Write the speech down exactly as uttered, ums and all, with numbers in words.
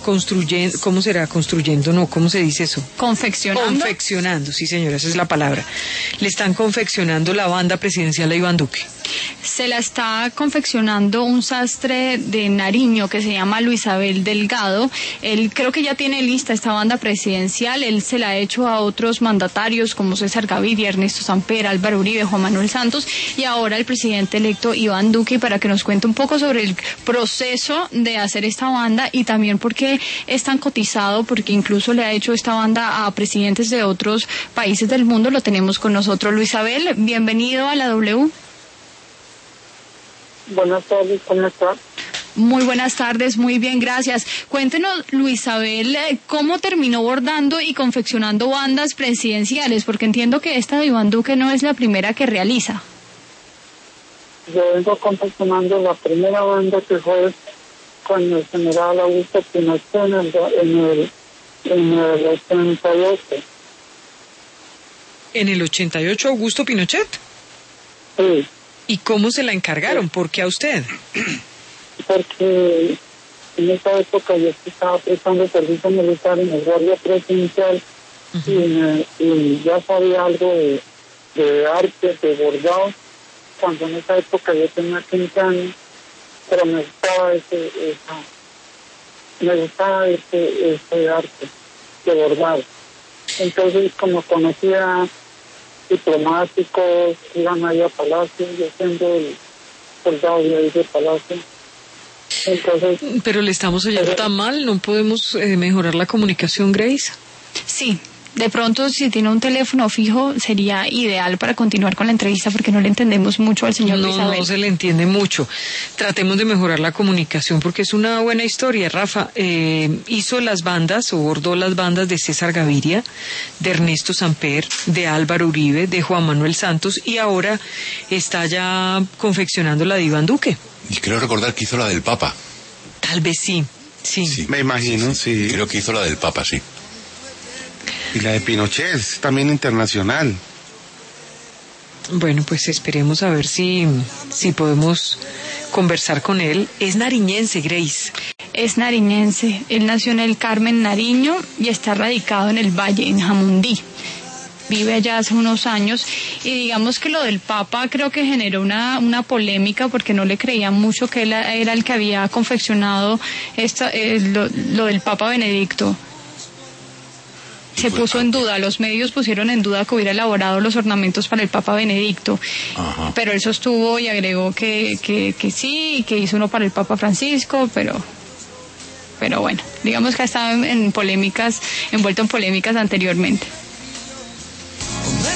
construyendo, ¿cómo será? Construyendo, no, ¿cómo se dice eso? Confeccionando. Confeccionando, sí señora, esa es la palabra. Le están confeccionando la banda presidencial a Iván Duque. Se la está confeccionando un sastre de Nariño que se llama Luis Abel Delgado. Él creo que ya tiene lista esta banda presidencial. Él se la ha hecho a otros mandatarios como César Gaviria, Ernesto Samper, Álvaro Uribe, Juan Manuel Santos y ahora el presidente electo Iván Duque, para que nos cuente un poco sobre el proceso de hacer esta banda y también por qué es tan cotizado, porque incluso le ha hecho esta banda a presidentes de otros países del mundo. Lo tenemos con nosotros. Luis Abel, bienvenido a la W. Buenas tardes, ¿cómo está? Muy buenas tardes, muy bien, gracias. Cuéntenos, Luis Abel, ¿cómo terminó bordando y confeccionando bandas presidenciales? Porque entiendo que esta de Iván Duque no es la primera que realiza. Yo vengo confeccionando la primera banda que fue con el general Augusto Pinochet en el, en el, en el ochenta y ocho. ¿En el ochenta y ocho Augusto Pinochet? Sí. ¿Y cómo se la encargaron? ¿Por qué a usted? Porque en esa época yo estaba prestando servicio militar en el guardia presidencial. Uh-huh. y, me, y ya sabía algo de, de arte, de bordado, cuando en esa época yo tenía quince años, pero me gustaba ese, esa, me gustaba ese, ese arte de bordado. Entonces, como conocía diplomáticos, iban ahí a Palacio, yo siendo el soldado de ahí de Palacio. Entonces, pero le estamos oyendo pero, tan mal, ¿no podemos eh, mejorar la comunicación, Grace? Sí, de pronto si tiene un teléfono fijo sería ideal para continuar con la entrevista, porque no le entendemos mucho al señor no, Luis Abel. No se le entiende mucho. Tratemos de mejorar la comunicación porque es una buena historia. Rafa eh, hizo las bandas o bordó las bandas de César Gaviria, de Ernesto Samper, de Álvaro Uribe, de Juan Manuel Santos y ahora está ya confeccionando la de Iván Duque. Y creo recordar que hizo la del Papa. Tal vez sí, sí. sí me imagino, sí, sí. Creo que hizo la del Papa, sí. Y la de Pinochet es también internacional. Bueno, pues esperemos a ver si, si podemos conversar con él. Es nariñense, Grace. Es nariñense. Él nació en el Carmen, Nariño, y está radicado en el Valle, en Jamundí. Vive allá hace unos años y digamos que lo del Papa creo que generó una una polémica porque no le creían mucho que él era el que había confeccionado esta, eh, lo, lo del Papa Benedicto. Se puso en duda, los medios pusieron en duda que hubiera elaborado los ornamentos para el Papa Benedicto. Ajá. Pero él sostuvo y agregó que, que, que sí, que hizo uno para el Papa Francisco, pero pero bueno, digamos que ha estado en, en polémicas, envuelto en polémicas anteriormente.